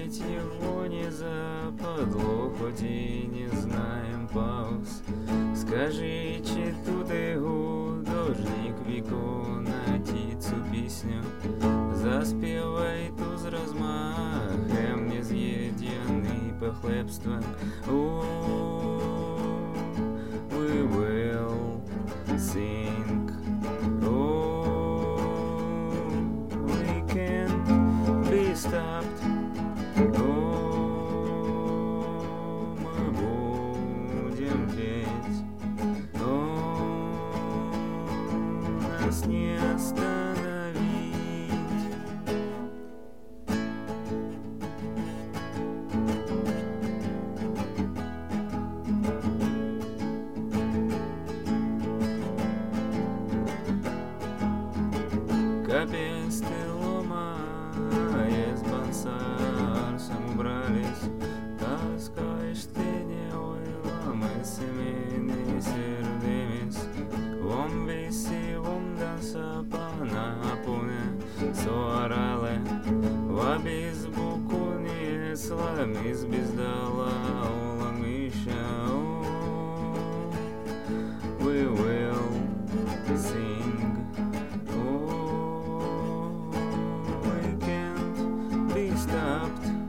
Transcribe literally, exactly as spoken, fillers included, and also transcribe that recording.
ведь его не западло, хоть и не знаем пауз. Скажи, чи тут і художник виконати цю пісню, заспівай ту з розмахом, не з'єднаний похлебством. We will sing. Oh, we can't be stopped. Oh, мы будем петь. Oh, нас не остановить. Каписты ломая с бансарсом убрались, таскаешь ты не ойла, мы семейные сердемис, вом виси, вом dansa pana pune, soarale, вабиз букуни сламис бездала уламиша. We will sing. Oh, we can't be stopped.